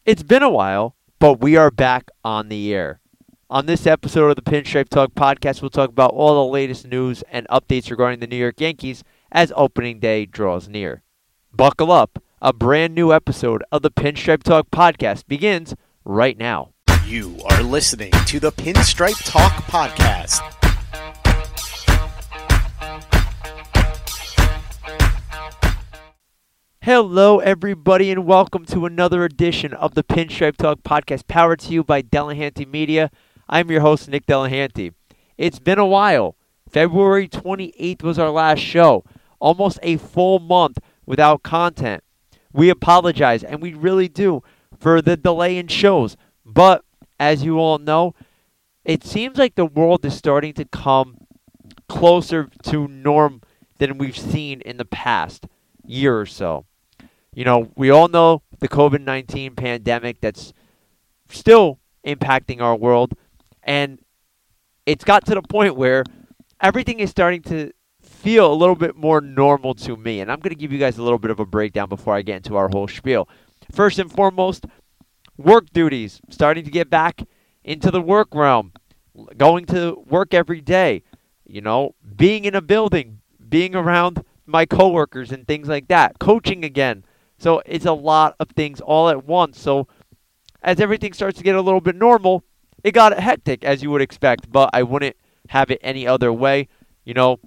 It's been a while, but we are back on the air. On this episode of the Pinstripe Talk podcast, we'll talk about all the latest news and updates regarding the New York Yankees as opening day draws near. Buckle up. A brand new episode of the Pinstripe Talk podcast begins right now. You are listening to the Pinstripe Talk podcast. Hello, everybody, and welcome to another edition of the Pinstripe Talk podcast, powered to you by Delahanty Media. I'm your host, Nick Delahanty. It's been a while. February 28th was our last show. Almost a full month without content. We apologize, and we really do, for the delay in shows. But, as you all know, it seems like the world is starting to come closer to norm than we've seen in the past year or so. You know, we all know the COVID-19 pandemic that's still impacting our world, and it's got to the point where everything is starting to feel a little bit more normal to me, and I'm going to give you guys a little bit of a breakdown before I get into our whole spiel. First and foremost, work duties, starting to get back into the work realm, going to work every day, you know, being in a building, being around my coworkers and things like that, coaching again. So it's a lot of things all at once. So as everything starts to get a little bit normal, it got hectic, as you would expect, but I wouldn't have it any other way, you know.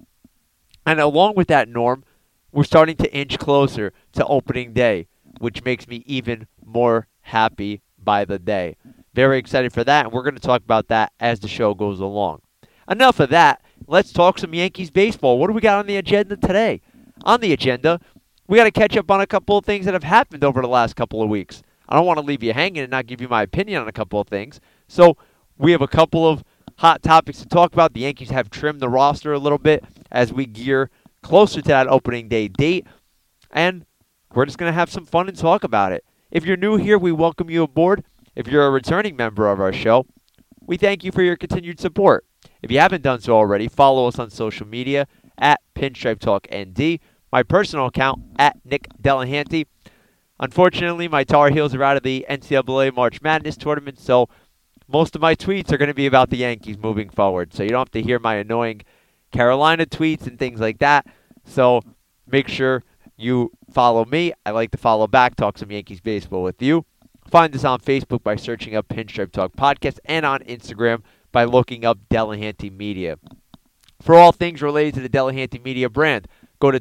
And along with that norm, we're starting to inch closer to opening day, which makes me even more happy by the day. Very excited for that, and we're going to talk about that as the show goes along. Enough of that. Let's talk some Yankees baseball. What do we got on the agenda today? On the agenda, we got to catch up on a couple of things that have happened over the last couple of weeks. I don't want to leave you hanging and not give you my opinion on a couple of things. So we have a couple of hot topics to talk about. The Yankees have trimmed the roster a little bit as we gear closer to that opening day date. And we're just going to have some fun and talk about it. If you're new here, we welcome you aboard. If you're a returning member of our show, we thank you for your continued support. If you haven't done so already, follow us on social media at Pinstripe Talk ND. My personal account, at Nick Delahanty. Unfortunately, my Tar Heels are out of the NCAA March Madness tournament, so most of my tweets are going to be about the Yankees moving forward. So you don't have to hear my annoying Carolina tweets and things like that. So make sure you follow me. I like to follow back, talk some Yankees baseball with you. Find us on Facebook by searching up Pinstripe Talk Podcast and on Instagram by looking up Delahanty Media. For all things related to the Delahanty Media brand, go to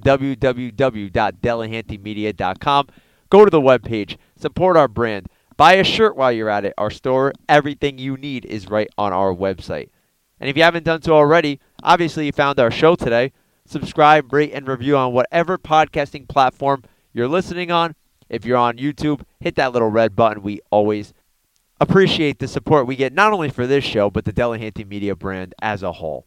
www.delahantymedia.com. Go to the webpage. Support our brand. Buy a shirt while you're at it. Our store, everything you need is right on our website. And if you haven't done so already, obviously you found our show today. Subscribe, rate, and review on whatever podcasting platform you're listening on. If you're on YouTube, hit that little red button. We always appreciate the support we get, not only for this show, but the Delahanty Media brand as a whole.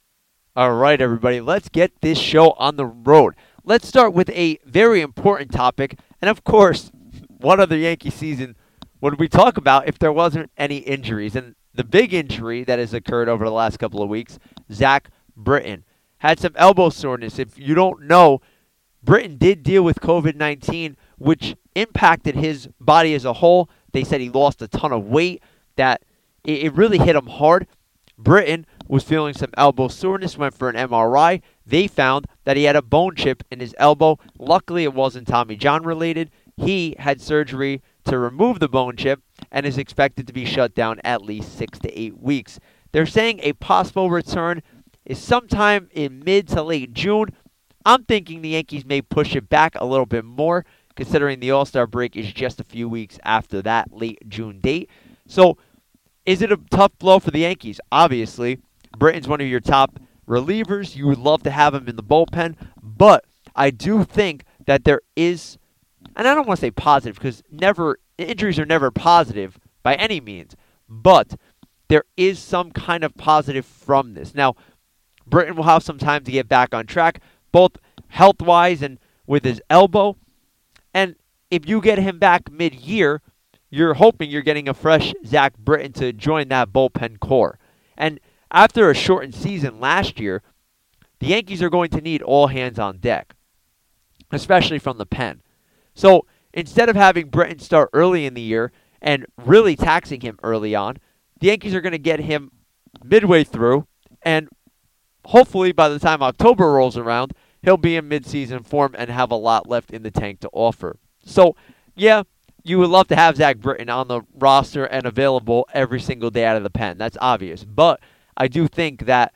All right, everybody, let's get this show on the road. Let's start with a very important topic. And, of course, what other Yankee season would we talk about if there wasn't any injuries? And the big injury that has occurred over the last couple of weeks, Zach Britton, had some elbow soreness. If you don't know, Britton did deal with COVID-19, which impacted his body as a whole. They said he lost a ton of weight, that it really hit him hard. Britton was feeling some elbow soreness, went for an MRI. They found that he had a bone chip in his elbow. Luckily, it wasn't Tommy John related. He had surgery to remove the bone chip and is expected to be shut down at least 6 to 8 weeks. They're saying a possible return is sometime in mid to late June. I'm thinking the Yankees may push it back a little bit more, considering the All-Star break is just a few weeks after that late June date. So, is it a tough blow for the Yankees? Obviously, Britton's one of your top relievers. You would love to have him in the bullpen, but I do think that there is, and I don't want to say positive because injuries are never positive by any means, but there is some kind of positive from this. Now, Britton will have some time to get back on track, both health-wise and with his elbow. And if you get him back mid-year, you're hoping you're getting a fresh Zach Britton to join that bullpen core. And after a shortened season last year, the Yankees are going to need all hands on deck, especially from the pen. So instead of having Britton start early in the year and really taxing him early on. The Yankees are going to get him midway through, and hopefully by the time October rolls around, he'll be in midseason form and have a lot left in the tank to offer. So, yeah, you would love to have Zach Britton on the roster and available every single day out of the pen. That's obvious. But I do think that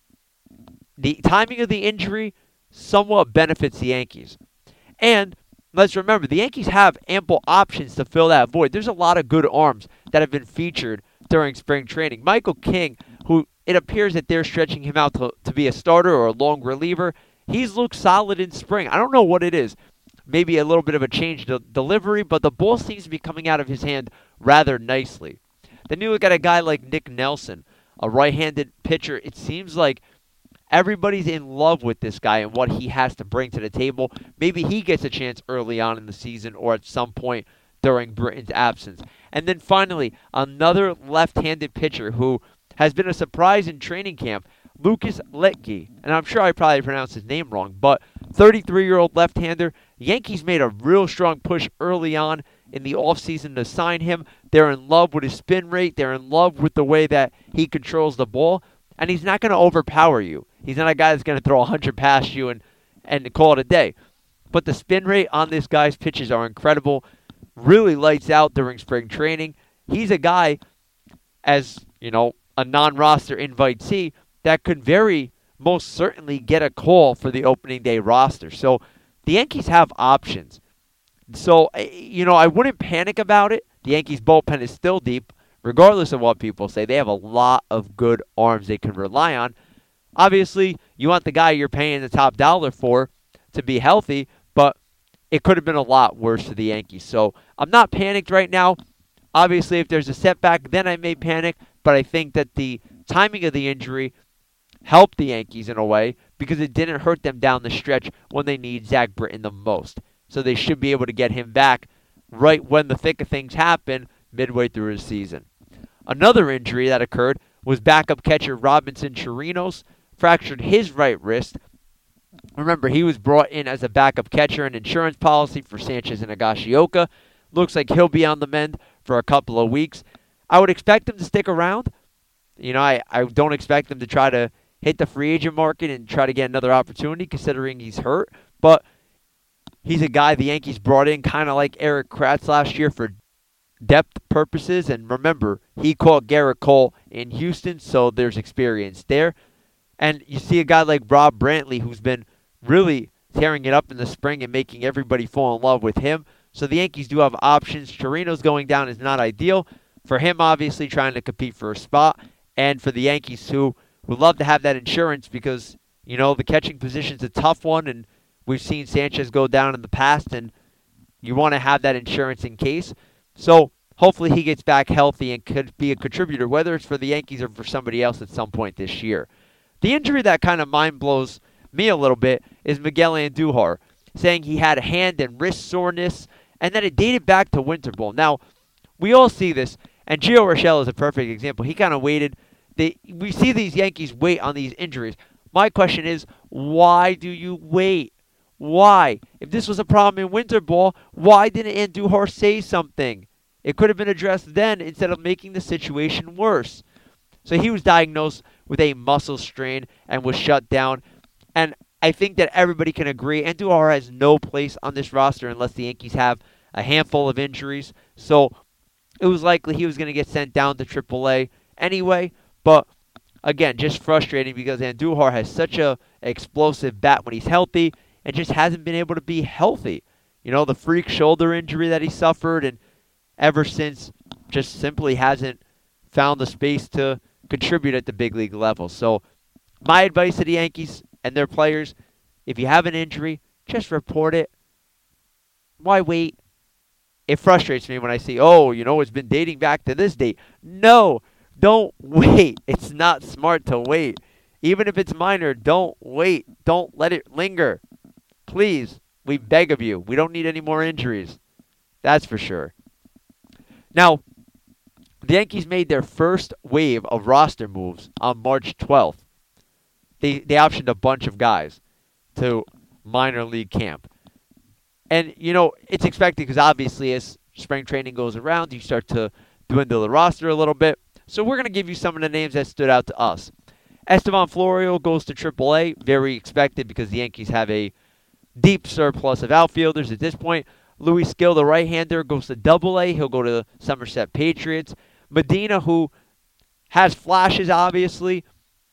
the timing of the injury somewhat benefits the Yankees. And let's remember, the Yankees have ample options to fill that void. There's a lot of good arms that have been featured during spring training. Michael King, who it appears that they're stretching him out to be a starter or a long reliever, he's looked solid in spring. I don't know what it is. Maybe a little bit of a change to delivery, but the ball seems to be coming out of his hand rather nicely. Then you look at a guy like Nick Nelson, a right-handed pitcher. It seems like everybody's in love with this guy and what he has to bring to the table. Maybe he gets a chance early on in the season or at some point during Britton's absence. And then finally, another left-handed pitcher who has been a surprise in training camp, Lucas Letke. And I'm sure I probably pronounced his name wrong, but 33-year-old left-hander. Yankees made a real strong push early on in the offseason to sign him. They're in love with his spin rate. They're in love with the way that he controls the ball. And he's not going to overpower you. He's not a guy that's going to throw 100 past you and call it a day. But the spin rate on this guy's pitches are incredible. Really lights out during spring training. He's a guy, as you know, a non-roster invitee that could very most certainly get a call for the opening day roster. So the Yankees have options. So, I wouldn't panic about it. The Yankees bullpen is still deep. Regardless of what people say, they have a lot of good arms they can rely on. Obviously, you want the guy you're paying the top dollar for to be healthy, but it could have been a lot worse for the Yankees. So I'm not panicked right now. Obviously, if there's a setback, then I may panic, but I think that the timing of the injury helped the Yankees in a way because it didn't hurt them down the stretch when they need Zach Britton the most. So they should be able to get him back right when the thick of things happen midway through his season. Another injury that occurred was backup catcher Robinson Chirinos fractured his right wrist. Remember, he was brought in as a backup catcher and insurance policy for Sanchez and Higashioka. Looks like he'll be on the mend for a couple of weeks. I would expect him to stick around. I don't expect him to try to hit the free agent market and try to get another opportunity considering he's hurt. But he's a guy the Yankees brought in kind of like Eric Kratz last year for depth purposes, and remember, he caught Garrett Cole in Houston, so there's experience there. And you see a guy like Rob Brantley, who's been really tearing it up in the spring and making everybody fall in love with him. So the Yankees do have options. Chirinos going down is not ideal. For him, obviously, trying to compete for a spot, and for the Yankees, who would love to have that insurance because, the catching position's a tough one, and we've seen Sanchez go down in the past, and you want to have that insurance in case. So hopefully he gets back healthy and could be a contributor, whether it's for the Yankees or for somebody else at some point this year. The injury that kind of mind blows me a little bit is Miguel Andujar, saying he had hand and wrist soreness and that it dated back to winter ball. Now, we all see this, and Gio Urshela is a perfect example. He kind of waited. We see these Yankees wait on these injuries. My question is, why do you wait? Why? If this was a problem in winter ball, why didn't Andujar say something? It could have been addressed then instead of making the situation worse. So he was diagnosed with a muscle strain and was shut down. And I think that everybody can agree Andujar has no place on this roster unless the Yankees have a handful of injuries. So it was likely he was going to get sent down to AAA anyway. But again, just frustrating because Andujar has such a explosive bat when he's healthy and just hasn't been able to be healthy. The freak shoulder injury that he suffered, and ever since just simply hasn't found the space to contribute at the big league level. So my advice to the Yankees and their players, if you have an injury, just report it. Why wait? It frustrates me when I see, it's been dating back to this date. No, don't wait. It's not smart to wait. Even if it's minor, don't wait. Don't let it linger. Please, we beg of you. We don't need any more injuries. That's for sure. Now, the Yankees made their first wave of roster moves on March 12th. They optioned a bunch of guys to minor league camp. And, it's expected because obviously as spring training goes around, you start to dwindle the roster a little bit. So we're going to give you some of the names that stood out to us. Estevan Florial goes to AAA. Very expected because the Yankees have a deep surplus of outfielders at this point. Louis Skill, the right-hander, goes to AA. He'll go to the Somerset Patriots. Medina, who has flashes, obviously,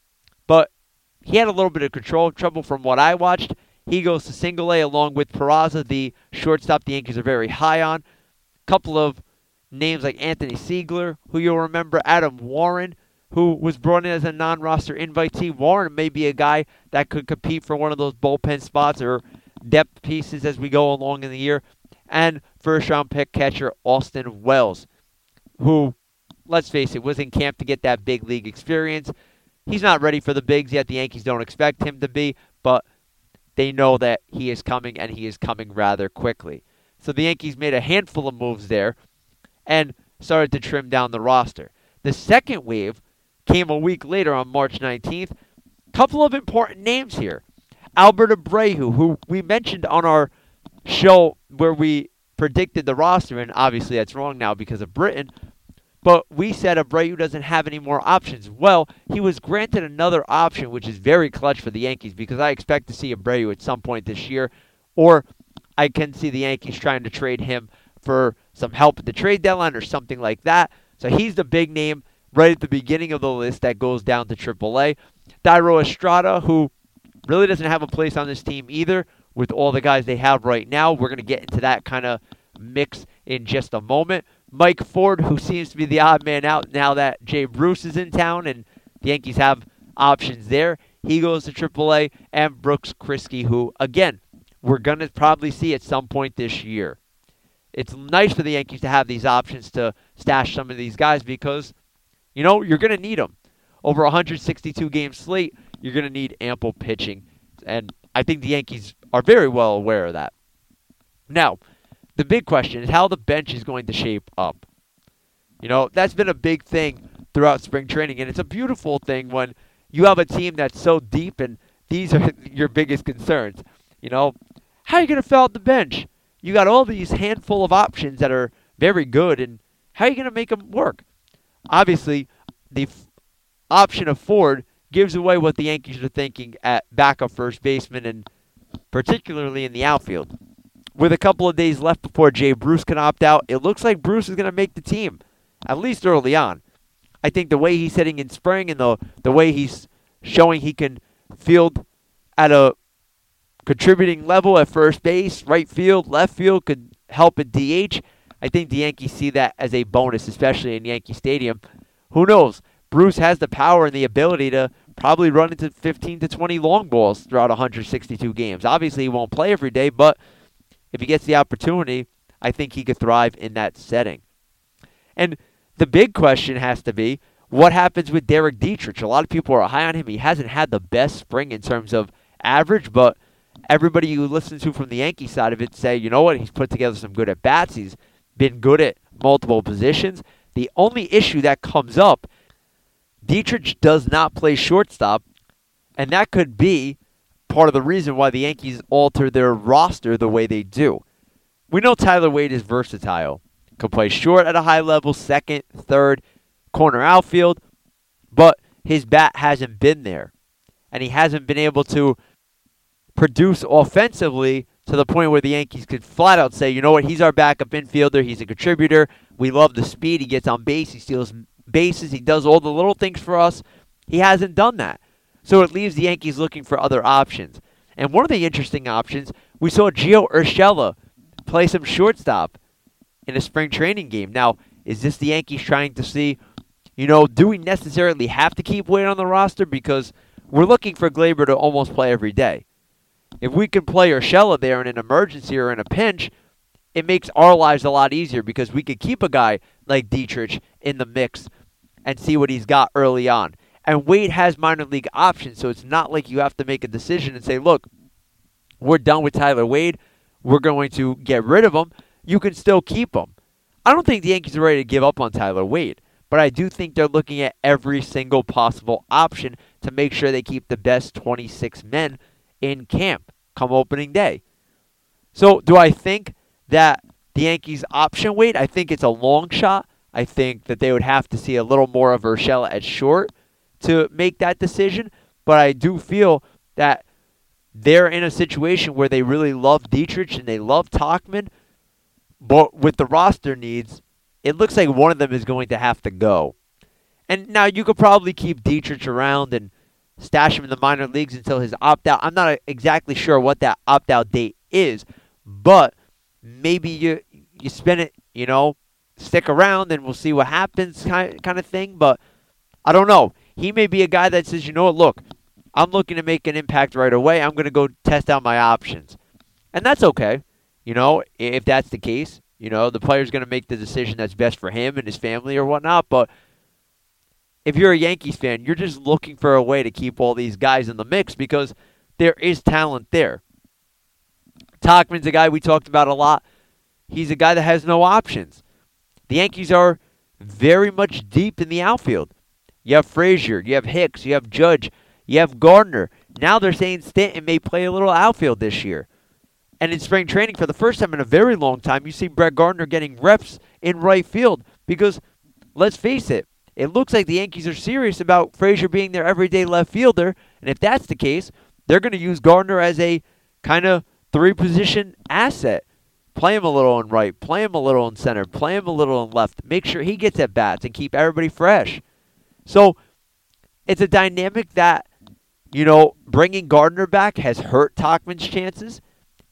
but he had a little bit of control trouble from what I watched. He goes to Single A along with Peraza, the shortstop the Yankees are very high on. Couple of names like Anthony Siegler, who you'll remember, Adam Warren, who was brought in as a non-roster invitee. Warren may be a guy that could compete for one of those bullpen spots or depth pieces as we go along in the year. And first-round pick catcher Austin Wells, who, let's face it, was in camp to get that big league experience. He's not ready for the bigs yet. The Yankees don't expect him to be, but they know that he is coming, and he is coming rather quickly. So the Yankees made a handful of moves there and started to trim down the roster. The second wave came a week later on March 19th. Couple of important names here. Albert Abreu, who we mentioned on our show where we predicted the roster, and obviously that's wrong now because of Britain, but we said Abreu doesn't have any more options. Well, he was granted another option, which is very clutch for the Yankees because I expect to see Abreu at some point this year, or I can see the Yankees trying to trade him for some help at the trade deadline or something like that. So he's the big name right at the beginning of the list that goes down to AAA. Dairo Estrada, who really doesn't have a place on this team either with all the guys they have right now. We're going to get into that kind of mix in just a moment. Mike Ford, who seems to be the odd man out now that Jay Bruce is in town and the Yankees have options there. He goes to AAA. And Brooks Kriske, who, again, we're going to probably see at some point this year. It's nice for the Yankees to have these options to stash some of these guys because, you know, you're going to need them. Over 162 game slate, you're going to need ample pitching. And I think the Yankees are very well aware of that. Now, the big question is how the bench is going to shape up. You know, that's been a big thing throughout spring training, and it's a beautiful thing when you have a team that's so deep and these are your biggest concerns. You know, how are you going to fill out the bench? You got all these handful of options that are very good, and how are you going to make them work? Obviously, the option of Ford gives away what the Yankees are thinking at backup first baseman and particularly in the outfield. With a couple of days left before Jay Bruce can opt out, it looks like Bruce is going to make the team, at least early on. I think the way he's hitting in spring and the way he's showing he can field at a contributing level at first base, right field, left field, could help at DH. I think the Yankees see that as a bonus, especially in Yankee Stadium. Who knows? Bruce has the power and the ability to probably run into 15 to 20 long balls throughout 162 games. Obviously, he won't play every day, but if he gets the opportunity, I think he could thrive in that setting. And the big question has to be, what happens with Derek Dietrich? A lot of people are high on him. He hasn't had the best spring in terms of average, but everybody you listen to from the Yankee side of it say, you know what, he's put together some good at-bats. He's been good at multiple positions. The only issue that comes up, Dietrich does not play shortstop, and that could be part of the reason why the Yankees alter their roster the way they do. We know Tyler Wade is versatile. Can play short at a high level, second, third, corner outfield, but his bat hasn't been there. And he hasn't been able to produce offensively to the point where the Yankees could flat out say, you know what, he's our backup infielder, he's a contributor, we love the speed, he gets on base, he steals bases, he does all the little things for us. He hasn't done that. So it leaves the Yankees looking for other options. And one of the interesting options, we saw Gio Urshela play some shortstop in a spring training game. Now, is this the Yankees trying to see, you know, do we necessarily have to keep Wade on the roster? Because we're looking for Gleyber to almost play every day. If we can play Urshela there in an emergency or in a pinch, it makes our lives a lot easier because we could keep a guy like Dietrich in the mix and see what he's got early on. And Wade has minor league options, so it's not like you have to make a decision and say, look, we're done with Tyler Wade. We're going to get rid of him. You can still keep him. I don't think the Yankees are ready to give up on Tyler Wade, but I do think they're looking at every single possible option to make sure they keep the best 26 men in camp come opening day. So do I think that the Yankees' option weight, I think it's a long shot. I think that they would have to see a little more of Urshela at short to make that decision. But I do feel that they're in a situation where they really love Dietrich and they love Tauchman. But with the roster needs, it looks like one of them is going to have to go. And now you could probably keep Dietrich around and stash him in the minor leagues until his opt-out. I'm not exactly sure what that opt-out date is, but maybe you spend it, stick around and we'll see what happens kind of thing. But I don't know. He may be a guy that says, look, I'm looking to make an impact right away. I'm going to go test out my options. And that's okay. If that's the case, the player's going to make the decision that's best for him and his family or whatnot. But if you're a Yankees fan, you're just looking for a way to keep all these guys in the mix because there is talent there. Tauchman's a guy we talked about a lot. He's a guy that has no options. The Yankees are very much deep in the outfield. You have Frazier, you have Hicks, you have Judge, you have Gardner. Now they're saying Stanton may play a little outfield this year. And in spring training, for the first time in a very long time, you see Brett Gardner getting reps in right field because, let's face it, it looks like the Yankees are serious about Frazier being their everyday left fielder. And if that's the case, they're going to use Gardner as a kind of three-position asset. Play him a little in right, play him a little in center, play him a little in left. Make sure he gets at bats and keep everybody fresh. So it's a dynamic that, bringing Gardner back has hurt Tauchman's chances.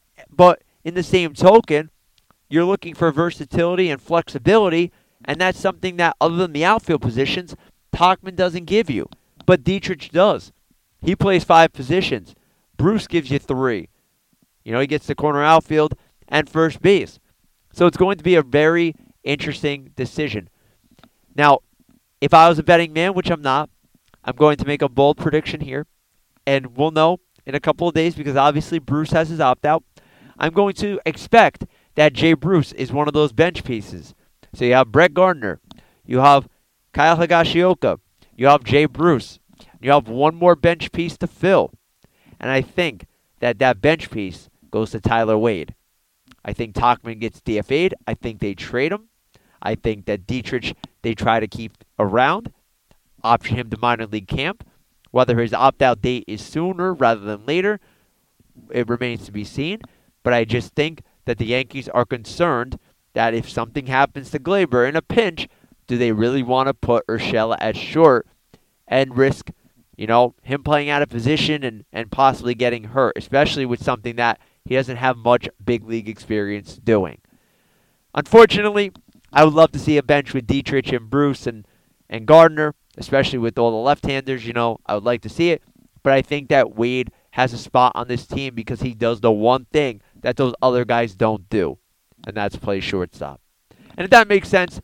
But in the same token, you're looking for versatility and flexibility, and that's something that, other than the outfield positions, Tauchman doesn't give you. But Dietrich does. He plays 5 positions. Bruce gives you 3. He gets the corner outfield and first base. So it's going to be a very interesting decision. Now, if I was a betting man, which I'm not, I'm going to make a bold prediction here. And we'll know in a couple of days because obviously Bruce has his opt-out. I'm going to expect that Jay Bruce is one of those bench pieces. So you have Brett Gardner. You have Kyle Higashioka. You have Jay Bruce. You have one more bench piece to fill. And I think that bench piece goes to Tyler Wade. I think Tauchman gets DFA'd. I think they trade him. I think that Dietrich they try to keep around, option him to minor league camp. Whether his opt-out date is sooner rather than later, it remains to be seen. But I just think that the Yankees are concerned that if something happens to Gleyber in a pinch, do they really want to put Urshela at short and risk, him playing out of position and possibly getting hurt, especially with something that he doesn't have much big league experience doing. Unfortunately, I would love to see a bench with Dietrich and Bruce and Gardner, especially with all the left-handers, I would like to see it. But I think that Wade has a spot on this team because he does the one thing that those other guys don't do, and that's play shortstop. And if that makes sense,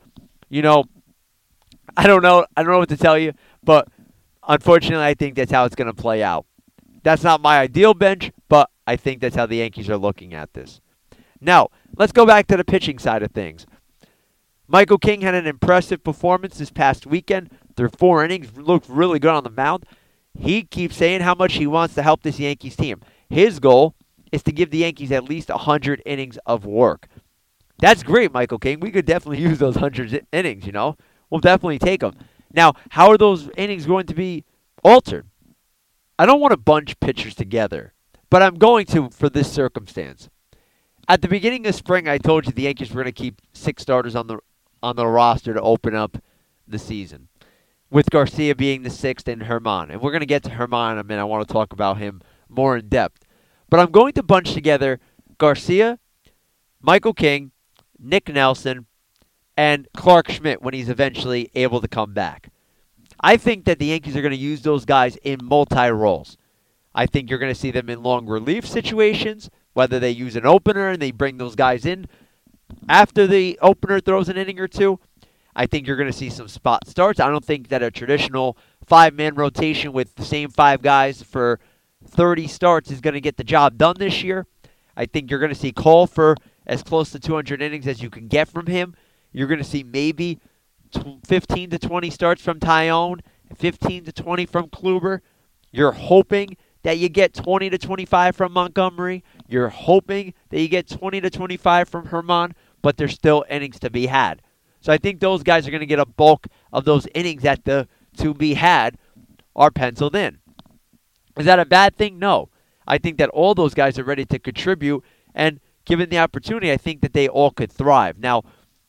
I don't know what to tell you, but unfortunately I think that's how it's going to play out. That's not my ideal bench, but I think that's how the Yankees are looking at this. Now, let's go back to the pitching side of things. Michael King had an impressive performance this past weekend. Through 4 innings, looked really good on the mound. He keeps saying how much he wants to help this Yankees team. His goal is to give the Yankees at least 100 innings of work. That's great, Michael King. We could definitely use those 100 innings, We'll definitely take them. Now, how are those innings going to be altered? I don't want to bunch pitchers together, but I'm going to for this circumstance. At the beginning of spring, I told you the Yankees were going to keep 6 starters on the roster to open up the season, with Garcia being the 6th and Herman. And we're going to get to Herman in a minute. I want to talk about him more in depth. But I'm going to bunch together Garcia, Michael King, Nick Nelson, and Clark Schmidt when he's eventually able to come back. I think that the Yankees are going to use those guys in multi-roles. I think you're going to see them in long relief situations, whether they use an opener and they bring those guys in after the opener throws an inning or two. I think you're going to see some spot starts. I don't think that a traditional 5-man rotation with the same 5 guys for 30 starts is going to get the job done this year. I think you're going to see Cole for as close to 200 innings as you can get from him. You're going to see maybe 15 to 20 starts from Tyone, 15 to 20 from Kluber. You're hoping that you get 20 to 25 from Montgomery. You're hoping that you get 20 to 25 from Herman. but there's still innings to be had. So I think those guys are going to get a bulk of those innings that the to be had are penciled in. Is that a bad thing? No. I think that all those guys are ready to contribute, and given the opportunity, I think that they all could thrive. Now,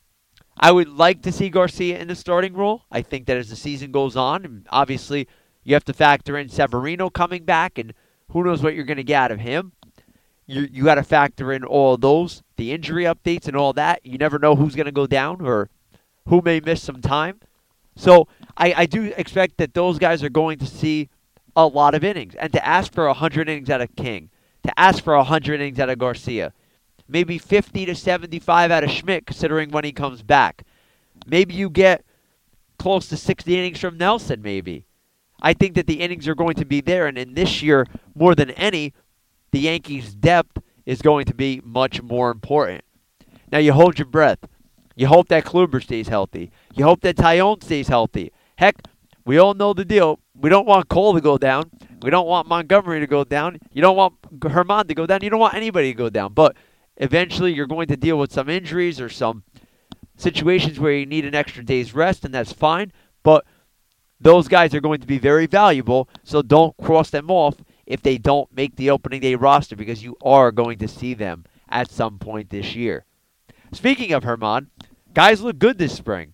I would like to see Garcia in the starting role. I think that as the season goes on, and obviously you have to factor in Severino coming back, and who knows what you're going to get out of him. You got to factor in all those, the injury updates and all that. You never know who's going to go down or who may miss some time. So I do expect that those guys are going to see a lot of innings. And to ask for 100 innings out of King, to ask for 100 innings out of Garcia, maybe 50 to 75 out of Schmidt considering when he comes back. Maybe you get close to 60 innings from Nelson maybe. I think that the innings are going to be there, and in this year, more than any, the Yankees' depth is going to be much more important. Now, you hold your breath. You hope that Kluber stays healthy. You hope that Taillon stays healthy. Heck, we all know the deal. We don't want Cole to go down. We don't want Montgomery to go down. You don't want Herman to go down. You don't want anybody to go down. But eventually, you're going to deal with some injuries or some situations where you need an extra day's rest, and that's fine. But those guys are going to be very valuable, so don't cross them off if they don't make the opening day roster, because you are going to see them at some point this year. Speaking of Herman, guys look good this spring.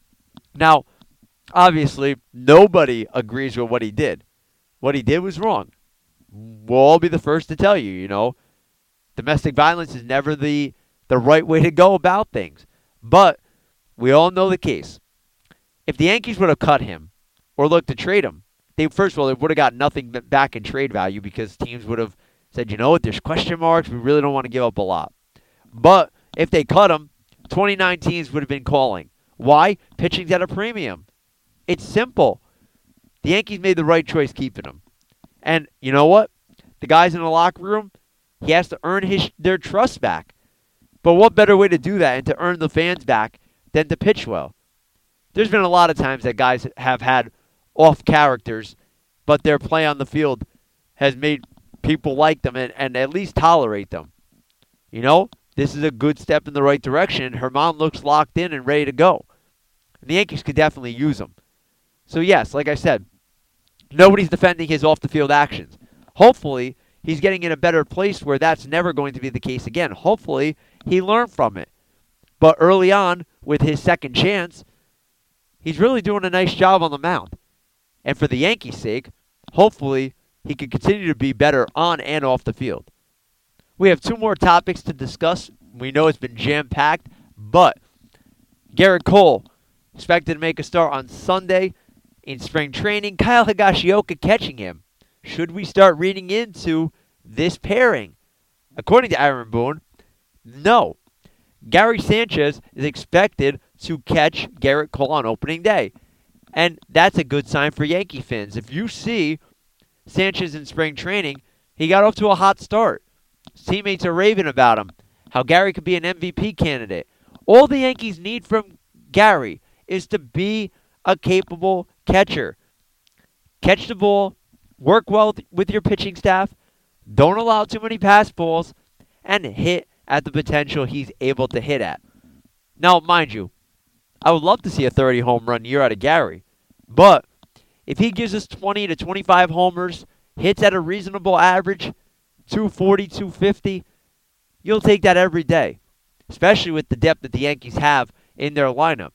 Now, obviously, nobody agrees with what he did. What he did was wrong. We'll all be the first to tell you, domestic violence is never the right way to go about things. But we all know the case. If the Yankees would have cut him or looked to trade him, first of all, they would have got nothing back in trade value because teams would have said, you know what, there's question marks. We really don't want to give up a lot. But if they cut him, 29 teams would have been calling. Why? Pitching's at a premium. It's simple. The Yankees made the right choice keeping him. And you know what? The guys in the locker room, he has to earn their trust back. But what better way to do that and to earn the fans back than to pitch well? There's been a lot of times that guys have had off characters, but their play on the field has made people like them and at least tolerate them. This is a good step in the right direction. Herman looks locked in and ready to go. And the Yankees could definitely use him. So yes, like I said, nobody's defending his off-the-field actions. Hopefully, he's getting in a better place where that's never going to be the case again. Hopefully, he learned from it. But early on, with his second chance, he's really doing a nice job on the mound. And for the Yankees' sake, hopefully, he can continue to be better on and off the field. We have two more topics to discuss. We know it's been jam-packed, but Gerrit Cole expected to make a start on Sunday in spring training. Kyle Higashioka catching him. Should we start reading into this pairing? According to Aaron Boone, no. Gary Sanchez is expected to catch Gerrit Cole on opening day. And that's a good sign for Yankee fans. If you see Sanchez in spring training, he got off to a hot start. His teammates are raving about him, how Gary could be an MVP candidate. All the Yankees need from Gary is to be a capable catcher. Catch the ball, work well with your pitching staff, don't allow too many pass balls, and hit at the potential he's able to hit at. Now, mind you, I would love to see a 30 home run year out of Gary, but if he gives us 20 to 25 homers, hits at a reasonable average, 240, 250, you'll take that every day, especially with the depth that the Yankees have in their lineup.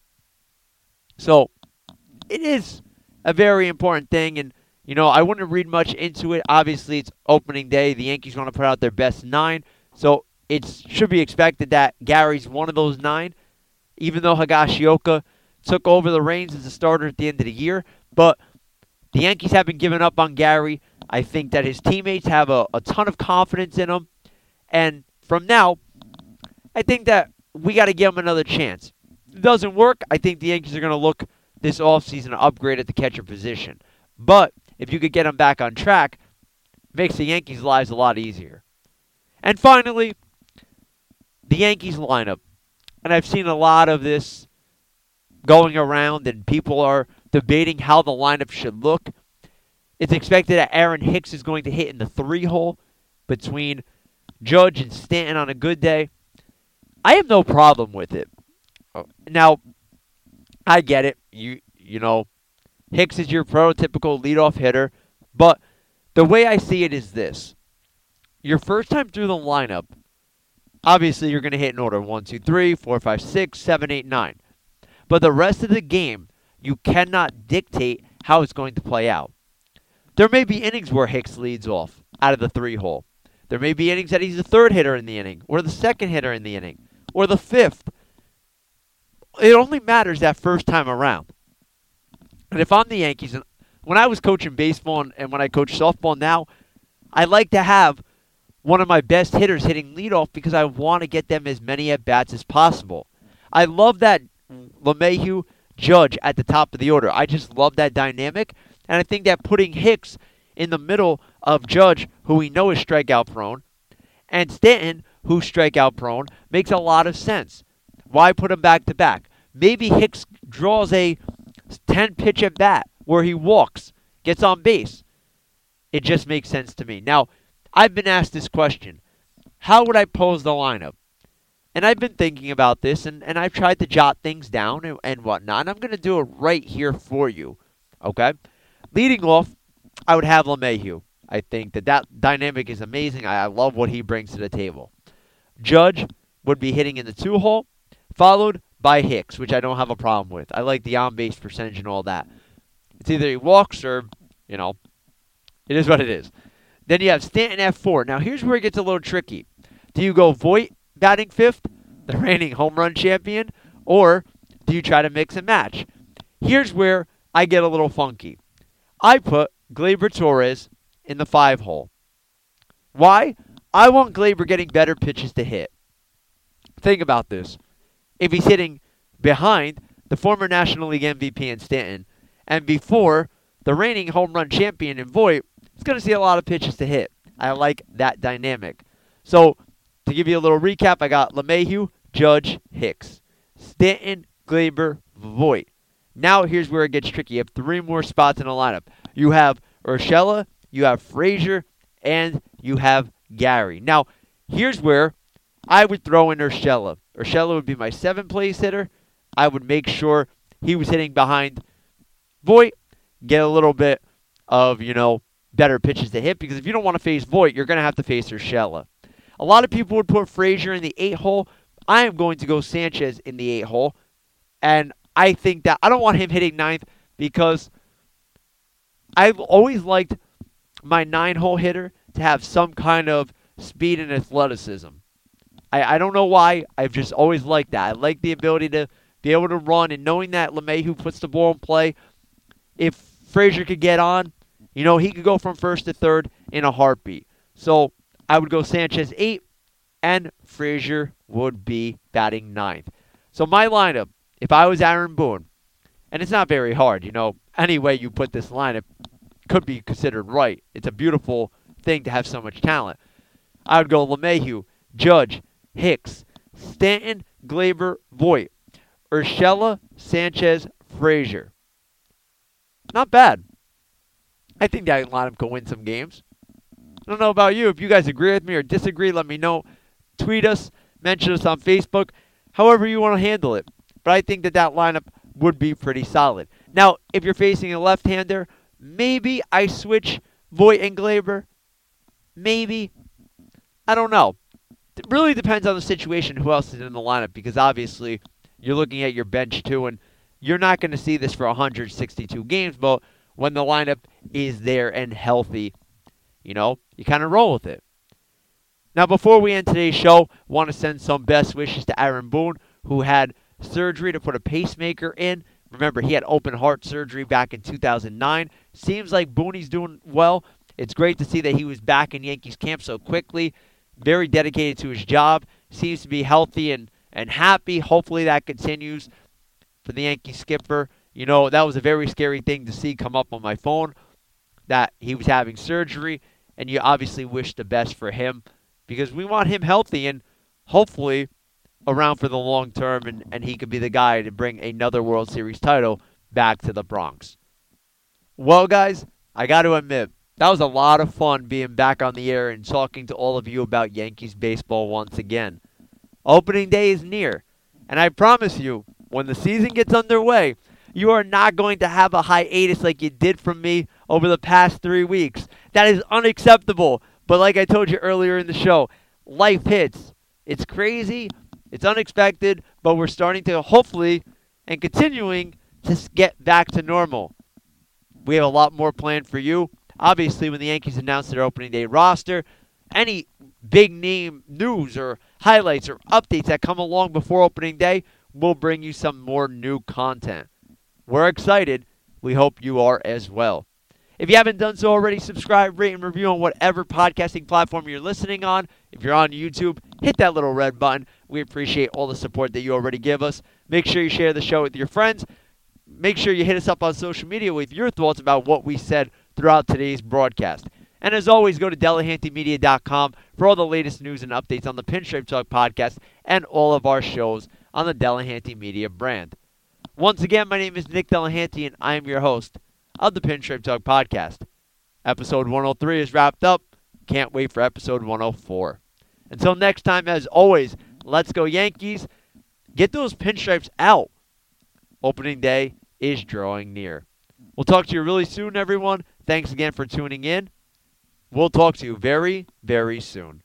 So, it is a very important thing, and, I wouldn't read much into it. Obviously, it's opening day. The Yankees want to put out their best 9, so it should be expected that Gary's one of those 9, even though Higashioka took over the reins as a starter at the end of the year. But the Yankees haven't given up on Gary. I think that his teammates have a ton of confidence in him. And from now, I think that we got to give him another chance. If it doesn't work, I think the Yankees are going to look this offseason to upgrade at the catcher position. But if you could get him back on track, it makes the Yankees' lives a lot easier. And finally, the Yankees lineup. And I've seen a lot of this going around, and people are debating how the lineup should look. It's expected that Aaron Hicks is going to hit in the 3 hole between Judge and Stanton on a good day. I have no problem with it. Now, I get it. You know, Hicks is your prototypical leadoff hitter, but the way I see it is this. Your first time through the lineup, obviously you're going to hit in order 1, 2, 3, 4, 5, 6, 7, 8, 9. But the rest of the game, you cannot dictate how it's going to play out. There may be innings where Hicks leads off out of the 3-hole. There may be innings that he's the third hitter in the inning, or the second hitter in the inning, or the fifth. It only matters that first time around. And if I'm the Yankees, and when I was coaching baseball and when I coach softball now, I like to have one of my best hitters hitting leadoff because I want to get them as many at-bats as possible. I love that LeMahieu, Judge at the top of the order. I just love that dynamic, and I think that putting Hicks in the middle of Judge, who we know is strikeout prone, and Stanton, who's strikeout prone, makes a lot of sense. Why put them back to back? Maybe Hicks draws a 10-pitch at bat where he walks, gets on base. It just makes sense to me. Now, I've been asked this question. How would I pose the lineup? And I've been thinking about this, and I've tried to jot things down and whatnot, and I'm going to do it right here for you. Okay? Leading off, I would have LeMahieu. I think that dynamic is amazing. I love what he brings to the table. Judge would be hitting in the 2-hole, followed by Hicks, which I don't have a problem with. I like the on-base percentage and all that. It's either he walks or, it is what it is. Then you have Stanton at 4. Now, here's where it gets a little tricky. Do you go Voit batting 5th, the reigning home run champion, or do you try to mix and match? Here's where I get a little funky. I put Gleyber Torres in the 5-hole. Why? I want Gleyber getting better pitches to hit. Think about this. If he's hitting behind the former National League MVP in Stanton and before the reigning home run champion in Voit, he's going to see a lot of pitches to hit. I like that dynamic. So, to give you a little recap, I got LeMahieu, Judge, Hicks, Stanton, Gleyber, Voit. Now here's where it gets tricky. You have 3 more spots in the lineup. You have Urshela, you have Frazier, and you have Gary. Now, here's where I would throw in Urshela. Urshela would be my 7th-place hitter. I would make sure he was hitting behind Voit, get a little bit of, better pitches to hit, because if you don't want to face Voit, you're going to have to face Urshela. A lot of people would put Frazier in the 8-hole. I am going to go Sanchez in the 8-hole, and I think that I don't want him hitting 9th because I've always liked my 9-hole hitter to have some kind of speed and athleticism. I don't know why. I've just always liked that. I like the ability to be able to run, and knowing that LeMahieu puts the ball in play, if Frazier could get on, he could go from first to third in a heartbeat. So I would go Sanchez 8, and Frazier would be batting 9th. So my lineup, if I was Aaron Boone, and it's not very hard, any way you put this lineup could be considered right. It's a beautiful thing to have so much talent. I would go LeMahieu, Judge, Hicks, Stanton, Gleyber, Voit, Urshela, Sanchez, Frazier. Not bad. I think that lineup could win some games. I don't know about you. If you guys agree with me or disagree, let me know. Tweet us, mention us on Facebook, however you want to handle it. But I think that lineup would be pretty solid. Now, if you're facing a left-hander, maybe I switch Voit and Gleyber. Maybe. I don't know. It really depends on the situation, who else is in the lineup, because obviously you're looking at your bench too, and you're not going to see this for 162 games, but when the lineup is there and healthy, you kind of roll with it. Now, before we end today's show, I want to send some best wishes to Aaron Boone, who had surgery to put a pacemaker in. Remember, he had open heart surgery back in 2009. Seems like Boone's doing well. It's great to see that he was back in Yankees camp so quickly. Very dedicated to his job. Seems to be healthy and happy. Hopefully that continues for the Yankee skipper. That was a very scary thing to see come up on my phone, that he was having surgery, and you obviously wish the best for him because we want him healthy and hopefully around for the long term, and he could be the guy to bring another World Series title back to the Bronx. Well, guys, I got to admit, that was a lot of fun being back on the air and talking to all of you about Yankees baseball once again. Opening day is near, and I promise you, when the season gets underway, you are not going to have a hiatus like you did from me over the past 3 weeks. That is unacceptable. But like I told you earlier in the show, life hits. It's crazy. It's unexpected, but we're starting to hopefully and continuing to get back to normal. We have a lot more planned for you. Obviously, when the Yankees announce their opening day roster, any big name news or highlights or updates that come along before opening day, we'll bring you some more new content. We're excited. We hope you are as well. If you haven't done so already, subscribe, rate, and review on whatever podcasting platform you're listening on. If you're on YouTube, hit that little red button. We appreciate all the support that you already give us. Make sure you share the show with your friends. Make sure you hit us up on social media with your thoughts about what we said throughout today's broadcast. And as always, go to DelahantyMedia.com for all the latest news and updates on the Pinstripe Talk podcast and all of our shows on the Delahanty Media brand. Once again, my name is Nick Delahanty, and I am your host of the Pinstripe Talk podcast. Episode 103 is wrapped up. Can't wait for episode 104. Until next time, as always, let's go Yankees. Get those pinstripes out. Opening day is drawing near. We'll talk to you really soon, everyone. Thanks again for tuning in. We'll talk to you very, very soon.